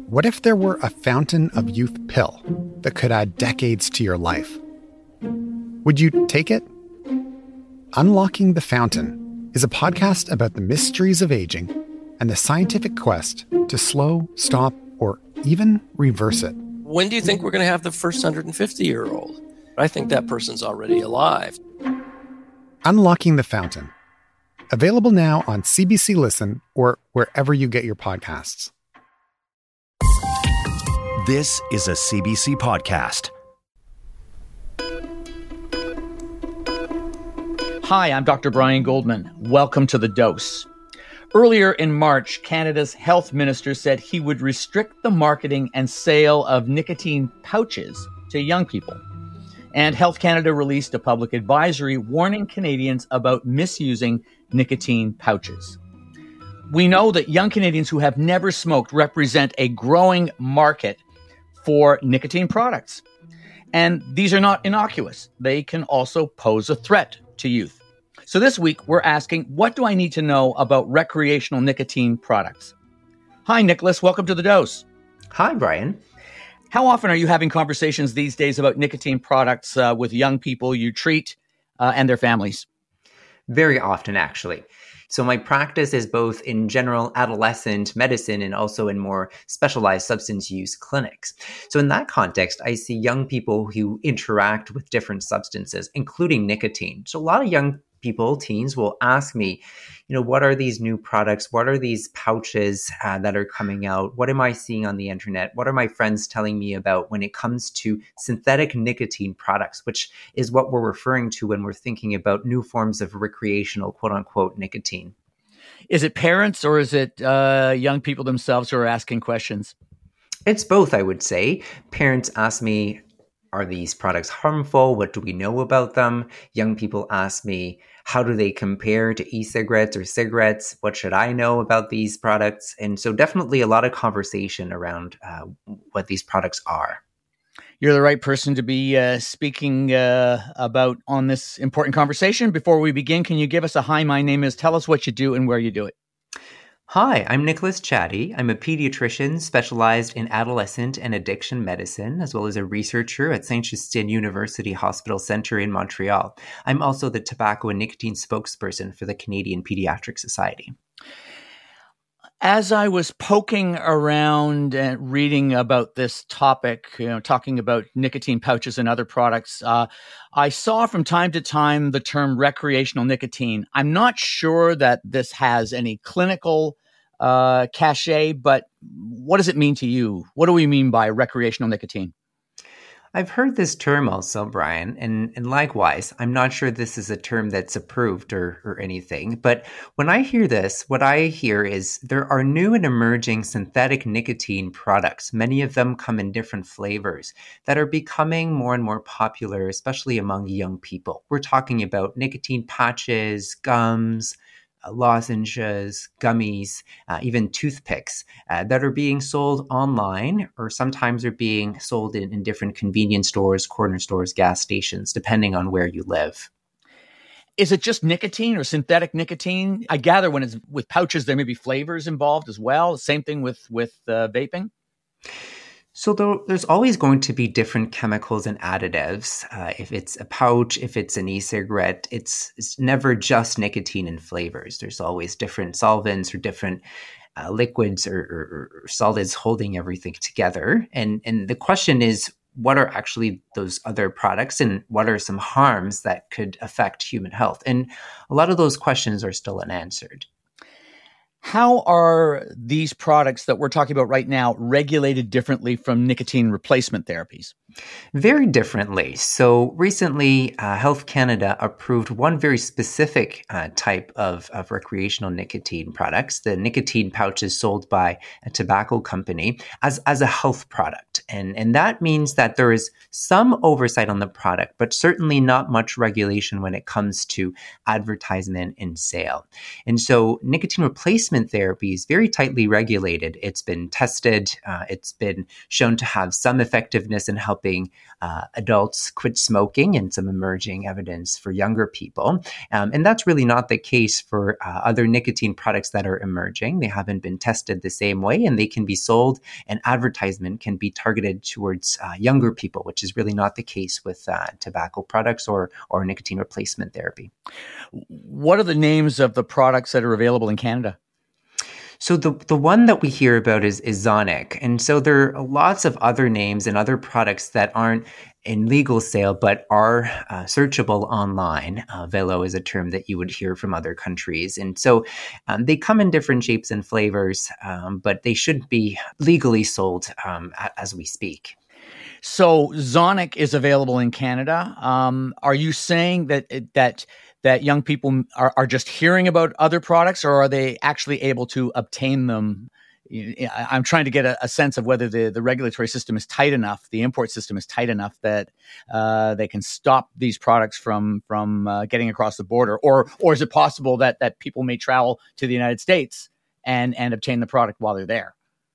What if there were a fountain of youth pill that could add decades to your life? Would you take it? Unlocking the Fountain is a podcast about the mysteries of aging and the scientific quest to slow, stop, or even reverse it. When do you think we're going to have the first 150-year-old? I think that person's already alive. Unlocking the Fountain. Available now on CBC Listen or wherever you get your podcasts. This is a CBC podcast. Hi, I'm Dr. Brian Goldman. Welcome to The Dose. Earlier in March, Canada's health minister said he would restrict the marketing and sale of nicotine pouches to young people. And Health Canada released a public advisory warning Canadians about misusing nicotine pouches. We know that young Canadians who have never smoked represent a growing market for nicotine products. And these are not innocuous. They can also pose a threat to youth. So this week, we're asking, what do I need to know about recreational nicotine products? Hi, Nicholas. Welcome to The Dose. Hi, Brian. How often are you having conversations these days about nicotine products with young people you treat and their families? Very often, actually. So my practice is both in general adolescent medicine and also in more specialized substance use clinics. So in that context, I see young people who interact with different substances, including nicotine. So a lot of young people, teens, will ask me, what are these new products? What are these pouches that are coming out? What am I seeing on the internet? What are my friends telling me about when it comes to synthetic nicotine products, which is what we're referring to when we're thinking about new forms of recreational, quote unquote, nicotine. Is it parents or is it young people themselves who are asking questions? It's both, I would say. Parents ask me, are these products harmful? What do we know about them? Young people ask me, how do they compare to e-cigarettes or cigarettes? What should I know about these products? And so definitely a lot of conversation around what these products are. You're the right person to be speaking about on this important conversation. Before we begin, can you give us a hi, my name is, tell us what you do and where you do it? Hi, I'm Nicholas Chatty. I'm a pediatrician specialized in adolescent and addiction medicine, as well as a researcher at Saint-Justin University Hospital Centre in Montreal. I'm also the tobacco and nicotine spokesperson for the Canadian Pediatric Society. As I was poking around and reading about this topic, talking about nicotine pouches and other products, I saw from time to time the term recreational nicotine. I'm not sure that this has any clinical cachet, but what does it mean to you? What do we mean by recreational nicotine? I've heard this term also, Brian, and likewise, I'm not sure this is a term that's approved or anything, but when I hear this, what I hear is there are new and emerging synthetic nicotine products. Many of them come in different flavors that are becoming more and more popular, especially among young people. We're talking about nicotine patches, gums, lozenges, gummies, even toothpicks that are being sold online or sometimes are being sold in different convenience stores, corner stores, gas stations, depending on where you live. Is it just nicotine or synthetic nicotine? I gather when it's with pouches, there may be flavors involved as well. Same thing with vaping? So there's always going to be different chemicals and additives. If it's a pouch, if it's an e-cigarette, it's never just nicotine and flavors. There's always different solvents or different liquids or solids holding everything together. And the question is, what are actually those other products and what are some harms that could affect human health? And a lot of those questions are still unanswered. How are these products that we're talking about right now regulated differently from nicotine replacement therapies? Very differently. So recently, Health Canada approved one very specific type of recreational nicotine products, the nicotine pouches sold by a tobacco company, as a health product. And that means that there is some oversight on the product, but certainly not much regulation when it comes to advertisement and sale. And so nicotine replacement therapy is very tightly regulated. It's been tested. It's been shown to have some effectiveness in helping adults quit smoking and some emerging evidence for younger people. And that's really not the case for other nicotine products that are emerging. They haven't been tested the same way, and they can be sold, and advertisement can be targeted towards younger people, which is really not the case with tobacco products or nicotine replacement therapy. What are the names of the products that are available in Canada? So the one that we hear about is Zonic. And so there are lots of other names and other products that aren't in legal sale, but are searchable online. Velo is a term that you would hear from other countries. And so they come in different shapes and flavors, but they should be legally sold as we speak. So Zonic is available in Canada. Are you saying that young people are just hearing about other products, or are they actually able to obtain them? I'm trying to get a sense of whether the regulatory system is tight enough, the import system is tight enough that they can stop these products from getting across the border, or is it possible that people may travel to the United States and obtain the product while they're there?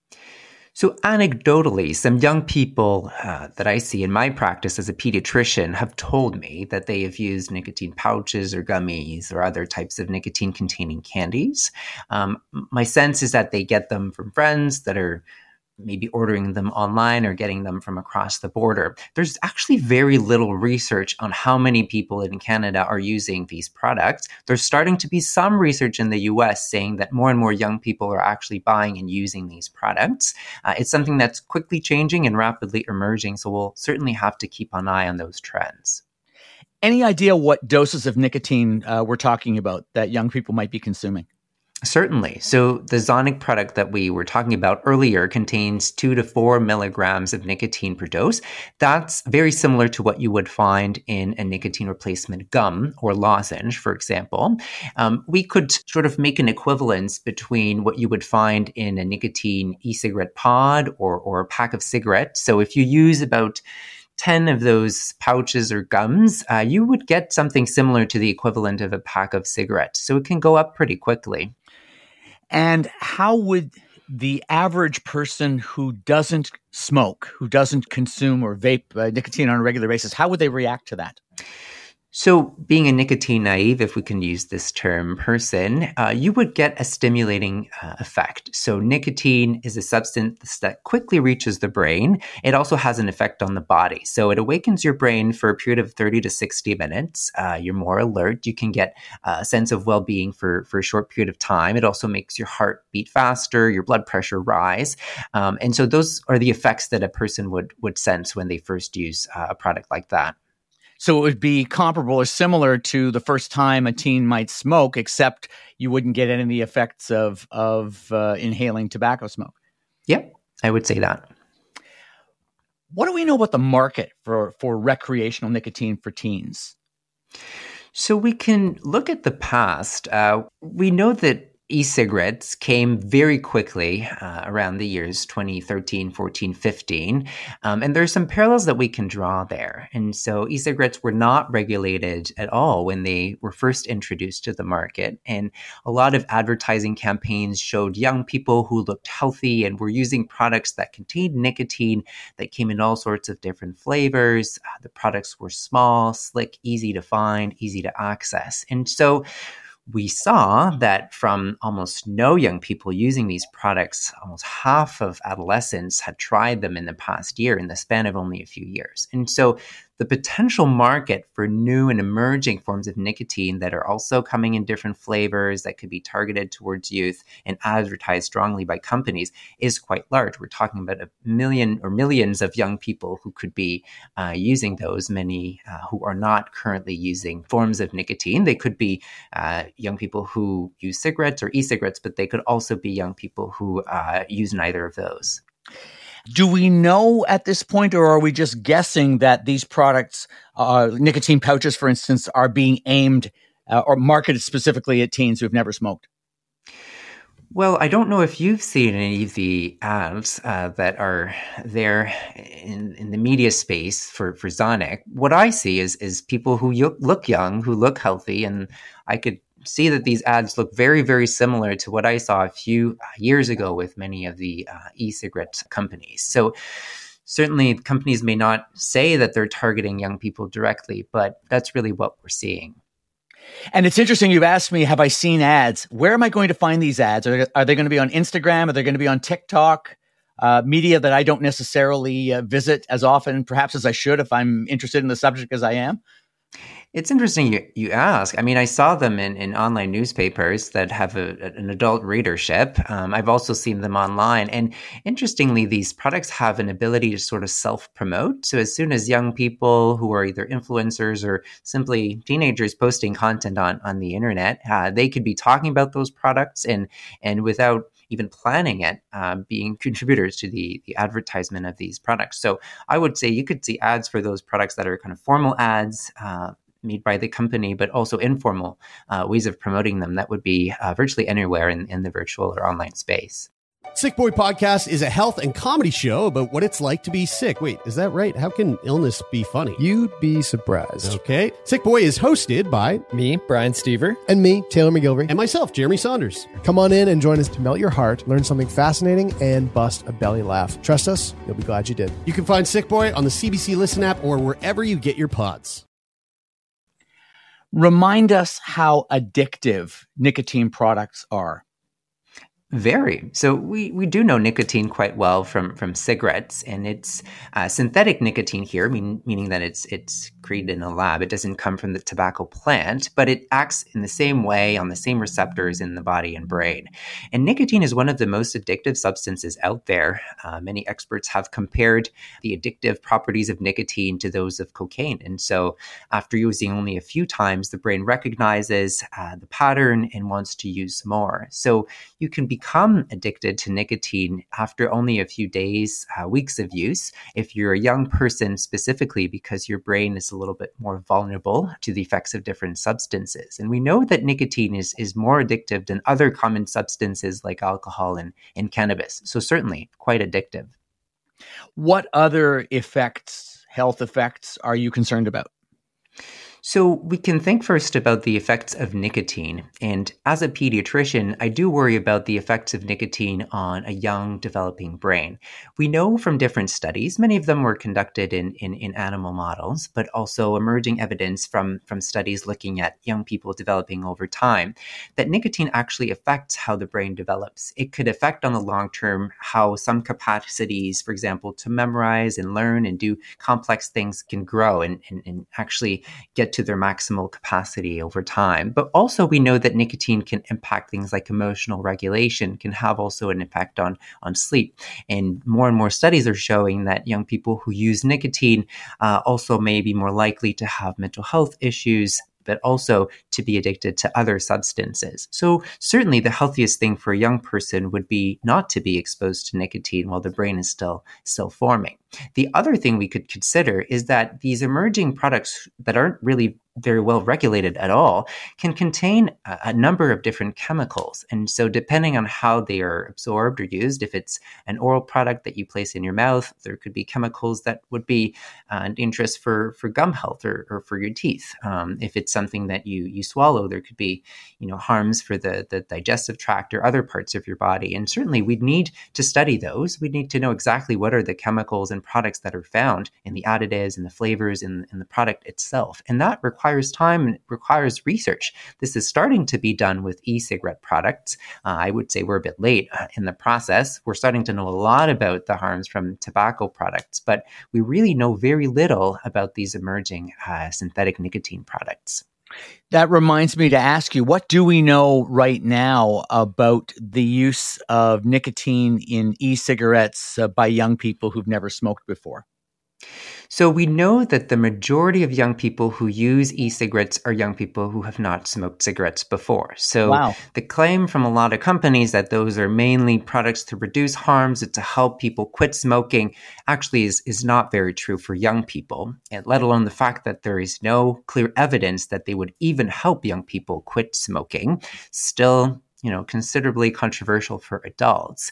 So anecdotally, some young people that I see in my practice as a pediatrician have told me that they have used nicotine pouches or gummies or other types of nicotine-containing candies. My sense is that they get them from friends that are maybe ordering them online or getting them from across the border. There's actually very little research on how many people in Canada are using these products. There's starting to be some research in the US saying that more and more young people are actually buying and using these products. It's something that's quickly changing and rapidly emerging, so we'll certainly have to keep an eye on those trends. Any idea what doses of nicotine we're talking about that young people might be consuming? Certainly. So the Zonic product that we were talking about earlier contains 2 to 4 milligrams of nicotine per dose. That's very similar to what you would find in a nicotine replacement gum or lozenge, for example. We could sort of make an equivalence between what you would find in a nicotine e-cigarette pod or a pack of cigarettes. So if you use about 10 of those pouches or gums, you would get something similar to the equivalent of a pack of cigarettes. So it can go up pretty quickly. And how would the average person who doesn't smoke, who doesn't consume or vape nicotine on a regular basis, how would they react to that? So being a nicotine naive, if we can use this term, person, you would get a stimulating effect. So nicotine is a substance that quickly reaches the brain. It also has an effect on the body. So it awakens your brain for a period of 30 to 60 minutes. You're more alert. You can get a sense of well-being for a short period of time. It also makes your heart beat faster, your blood pressure rise. And so those are the effects that a person would sense when they first use a product like that. So it would be comparable or similar to the first time a teen might smoke, except you wouldn't get any of the effects of inhaling tobacco smoke. Yep, I would say that. What do we know about the market for recreational nicotine for teens? So we can look at the past. We know that e-cigarettes came very quickly around the years 2013, 14, 15. And there's some parallels that we can draw there. And so e-cigarettes were not regulated at all when they were first introduced to the market. And a lot of advertising campaigns showed young people who looked healthy and were using products that contained nicotine that came in all sorts of different flavors. The products were small, slick, easy to find, easy to access. And so we saw that from almost no young people using these products, almost half of adolescents had tried them in the past year in the span of only a few years. And so the potential market for new and emerging forms of nicotine that are also coming in different flavors that could be targeted towards youth and advertised strongly by companies is quite large. We're talking about 1 million or millions of young people who could be using those, many who are not currently using forms of nicotine. They could be young people who use cigarettes or e-cigarettes, but they could also be young people who use neither of those. Do we know at this point, or are we just guessing that these products, nicotine pouches, for instance, are being aimed or marketed specifically at teens who have never smoked? Well, I don't know if you've seen any of the ads that are there in the media space for Zonic. What I see is people who look young, who look healthy, and I could see that these ads look very, very similar to what I saw a few years ago with many of the e-cigarette companies. So certainly companies may not say that they're targeting young people directly, but that's really what we're seeing. And it's interesting. You've asked me, have I seen ads? Where am I going to find these ads? Are they going to be on Instagram? Are they going to be on TikTok? Media that I don't necessarily visit as often, perhaps as I should, if I'm interested in the subject as I am? It's interesting you ask. I mean, I saw them in online newspapers that have an adult readership. I've also seen them online. And interestingly, these products have an ability to sort of self-promote. So as soon as young people who are either influencers or simply teenagers posting content on the internet, they could be talking about those products and without even planning it, being contributors to the advertisement of these products. So I would say you could see ads for those products that are kind of formal ads, made by the company, but also informal ways of promoting them that would be virtually anywhere in the virtual or online space. Sick Boy Podcast is a health and comedy show about what it's like to be sick. Wait, is that right? How can illness be funny? You'd be surprised. Okay. Sick Boy is hosted by me, Brian Stever, and me, Taylor McGilvery, and myself, Jeremy Saunders. Come on in and join us to melt your heart, learn something fascinating, and bust a belly laugh. Trust us, you'll be glad you did. You can find Sick Boy on the CBC Listen app or wherever you get your pods. Remind us how addictive nicotine products are. Very. So we do know nicotine quite well from cigarettes, and it's synthetic nicotine here, meaning that it's created in a lab. It doesn't come from the tobacco plant, but it acts in the same way on the same receptors in the body and brain. And nicotine is one of the most addictive substances out there. Many experts have compared the addictive properties of nicotine to those of cocaine. And so after using only a few times, the brain recognizes the pattern and wants to use more. So you can become addicted to nicotine after only a few days, weeks of use, if you're a young person specifically, because your brain is a little bit more vulnerable to the effects of different substances. And we know that nicotine is more addictive than other common substances like alcohol and cannabis. So certainly quite addictive. What other effects, health effects, are you concerned about? So we can think first about the effects of nicotine. And as a pediatrician, I do worry about the effects of nicotine on a young developing brain. We know from different studies, many of them were conducted in animal models, but also emerging evidence from studies looking at young people developing over time, that nicotine actually affects how the brain develops. It could affect on the long term how some capacities, for example, to memorize and learn and do complex things can grow and actually get to their maximal capacity over time. But also we know that nicotine can impact things like emotional regulation, can have also an impact on sleep. And more studies are showing that young people who use nicotine also may be more likely to have mental health issues, but also to be addicted to other substances. So certainly the healthiest thing for a young person would be not to be exposed to nicotine while the brain is still forming. The other thing we could consider is that these emerging products that aren't really very well regulated at all can contain a number of different chemicals. And so depending on how they are absorbed or used, if it's an oral product that you place in your mouth, there could be chemicals that would be dangerous for gum health or for your teeth. If it's something that you swallow, there could be harms for the digestive tract or other parts of your body. And certainly we'd need to study those. We'd need to know exactly what are the chemicals and products that are found in the additives and the flavors in the product itself. And that requires time and requires research. This is starting to be done with e-cigarette products. I would say we're a bit late in the process. We're starting to know a lot about the harms from tobacco products, but we really know very little about these emerging synthetic nicotine products. That reminds me to ask you, what do we know right now about the use of nicotine in e-cigarettes by young people who've never smoked before? So we know that the majority of young people who use e-cigarettes are young people who have not smoked cigarettes before. So The claim from a lot of companies that those are mainly products to reduce harms and to help people quit smoking actually is not very true for young people, and let alone the fact that there is no clear evidence that they would even help young people quit smoking. Still, considerably controversial for adults.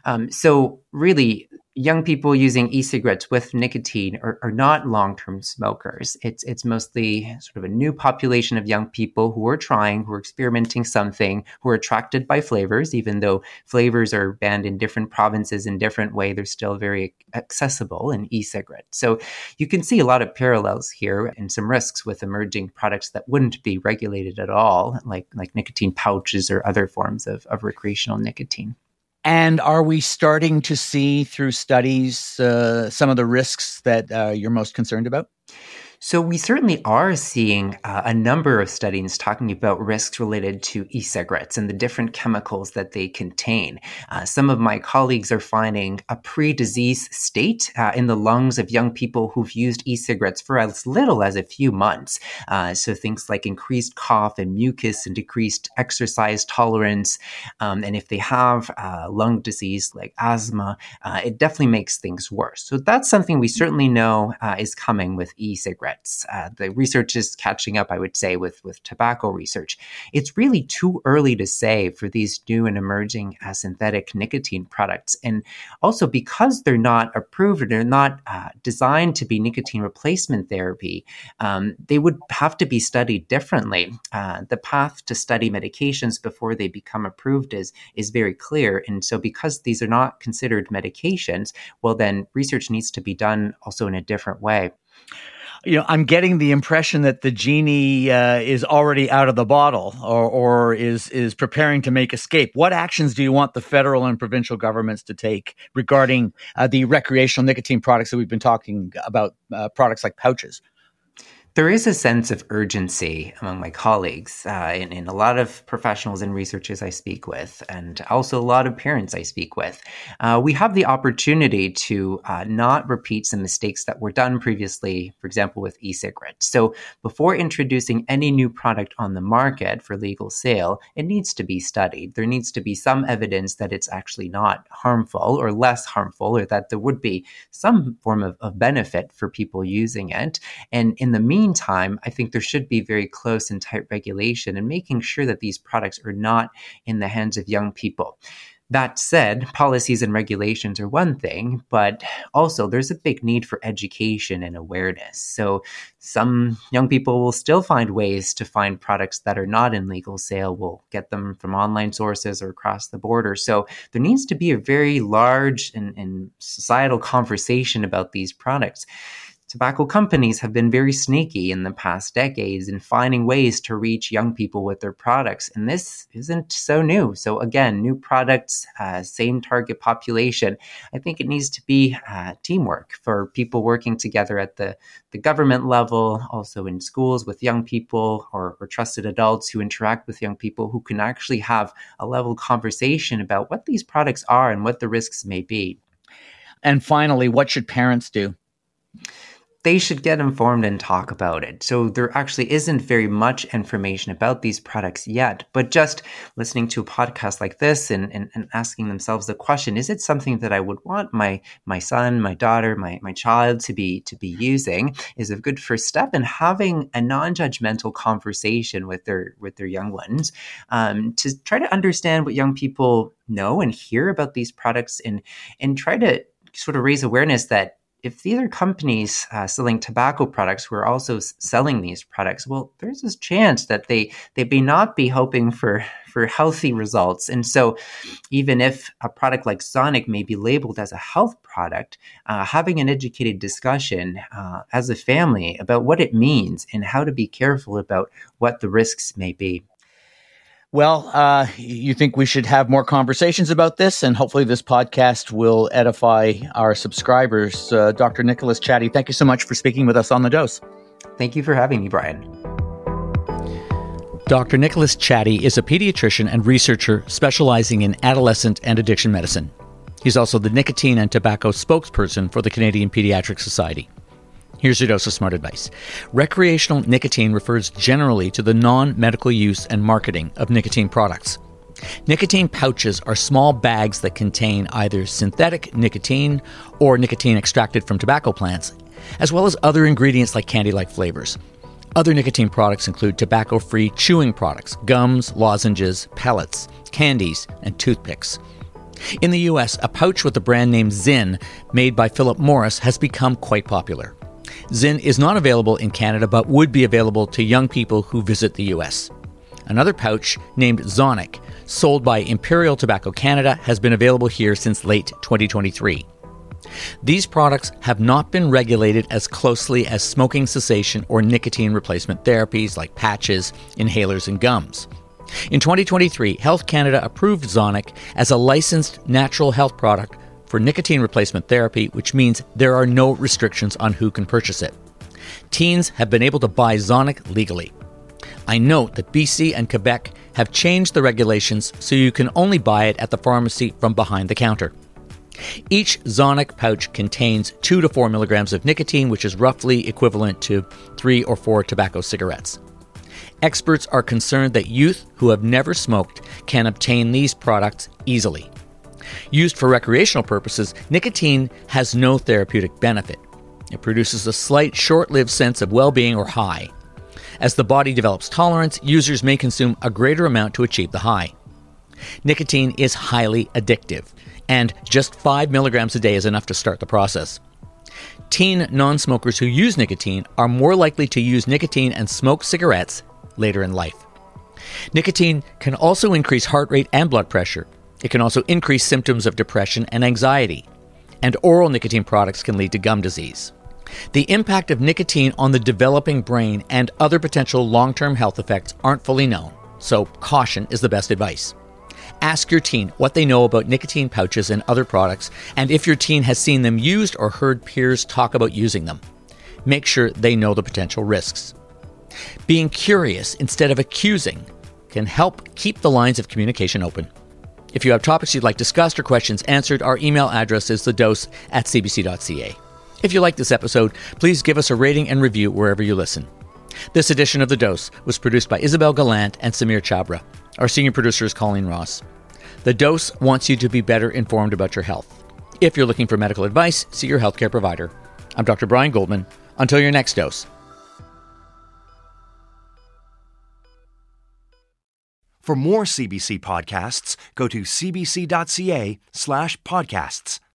So really, young people using e-cigarettes with nicotine are not long-term smokers. It's mostly sort of a new population of young people who are experimenting something, who are attracted by flavors, even though flavors are banned in different provinces in different way, they're still very accessible in e-cigarettes. So you can see a lot of parallels here and some risks with emerging products that wouldn't be regulated at all, like nicotine pouches or other forms of recreational nicotine. And are we starting to see through studies some of the risks that you're most concerned about? So we certainly are seeing a number of studies talking about risks related to e-cigarettes and the different chemicals that they contain. Some of my colleagues are finding a pre-disease state in the lungs of young people who've used e-cigarettes for as little as a few months. So things like increased cough and mucus and decreased exercise tolerance. And if they have lung disease like asthma, it definitely makes things worse. So that's something we certainly know is coming with e-cigarettes. The research is catching up, I would say, with tobacco research. It's really too early to say for these new and emerging synthetic nicotine products. And also because they're not approved or they're not designed to be nicotine replacement therapy, they would have to be studied differently. The path to study medications before they become approved is very clear. And so because these are not considered medications, well, then research needs to be done also in a different way. I'm getting the impression that the genie is already out of the bottle or is preparing to make escape. What actions do you want the federal and provincial governments to take regarding the recreational nicotine products that we've been talking about, products like pouches? There is a sense of urgency among my colleagues in a lot of professionals and researchers I speak with, and also a lot of parents I speak with. We have the opportunity to not repeat some mistakes that were done previously, for example, with e-cigarettes. So before introducing any new product on the market for legal sale, it needs to be studied. There needs to be some evidence that it's actually not harmful or less harmful, or that there would be some form of benefit for people using it. And in the meantime, I think there should be very close and tight regulation and making sure that these products are not in the hands of young people. That said, policies and regulations are one thing, but also there's a big need for education and awareness. So some young people will still find ways to find products that are not in legal sale. We'll get them from online sources or across the border. So there needs to be a very large and societal conversation about these products. Tobacco companies have been very sneaky in the past decades in finding ways to reach young people with their products. And this isn't so new. So again, new products, same target population. I think it needs to be teamwork for people working together at the government level, also in schools with young people or trusted adults who interact with young people who can actually have a level conversation about what these products are and what the risks may be. And finally, what should parents do? They should get informed and talk about it. So there actually isn't very much information about these products yet, but just listening to a podcast like this and asking themselves the question, is it something that I would want my son, my daughter, my child to be using, is a good first step. And having a non-judgmental conversation with their young ones to try to understand what young people know and hear about these products and try to sort of raise awareness that if these are companies selling tobacco products who are also selling these products, well, there's this chance that they may not be hoping for healthy results. And so even if a product like Sonic may be labeled as a health product, having an educated discussion as a family about what it means and how to be careful about what the risks may be. Well, you think we should have more conversations about this, and hopefully this podcast will edify our subscribers. Dr. Nicholas Chatty, thank you so much for speaking with us on The Dose. Thank you for having me, Brian. Dr. Nicholas Chatty is a pediatrician and researcher specializing in adolescent and addiction medicine. He's also the nicotine and tobacco spokesperson for the Canadian Pediatric Society. Here's your dose of smart advice. Recreational nicotine refers generally to the non-medical use and marketing of nicotine products. Nicotine pouches are small bags that contain either synthetic nicotine or nicotine extracted from tobacco plants, as well as other ingredients like candy-like flavors. Other nicotine products include tobacco-free chewing products, gums, lozenges, pellets, candies, and toothpicks. In the US, a pouch with the brand name Zyn, made by Philip Morris, has become quite popular. Zyn is not available in Canada, but would be available to young people who visit the US. Another pouch, named Zonic, sold by Imperial Tobacco Canada, has been available here since late 2023. These products have not been regulated as closely as smoking cessation or nicotine replacement therapies like patches, inhalers, and gums. In 2023, Health Canada approved Zonic as a licensed natural health product for nicotine replacement therapy, which means there are no restrictions on who can purchase it. Teens have been able to buy Zonic legally. I note that BC and Quebec have changed the regulations so you can only buy it at the pharmacy from behind the counter. Each Zonic pouch contains 2 to 4 milligrams of nicotine, which is roughly equivalent to 3 or 4 tobacco cigarettes. Experts are concerned that youth who have never smoked can obtain these products easily. Used for recreational purposes, nicotine has no therapeutic benefit. It produces a slight, short-lived sense of well-being or high. As the body develops tolerance, users may consume a greater amount to achieve the high. Nicotine is highly addictive, and just 5 milligrams a day is enough to start the process. Teen non-smokers who use nicotine are more likely to use nicotine and smoke cigarettes later in life. Nicotine can also increase heart rate and blood pressure. It can also increase symptoms of depression and anxiety. And oral nicotine products can lead to gum disease. The impact of nicotine on the developing brain and other potential long-term health effects aren't fully known, so caution is the best advice. Ask your teen what they know about nicotine pouches and other products, and if your teen has seen them used or heard peers talk about using them. Make sure they know the potential risks. Being curious instead of accusing can help keep the lines of communication open. If you have topics you'd like discussed or questions answered, our email address is thedose@cbc.ca. If you like this episode, please give us a rating and review wherever you listen. This edition of The Dose was produced by Isabel Gallant and Samir Chabra. Our senior producer is Colleen Ross. The Dose wants you to be better informed about your health. If you're looking for medical advice, see your healthcare provider. I'm Dr. Brian Goldman. Until your next dose. For more CBC podcasts, go to cbc.ca/podcasts.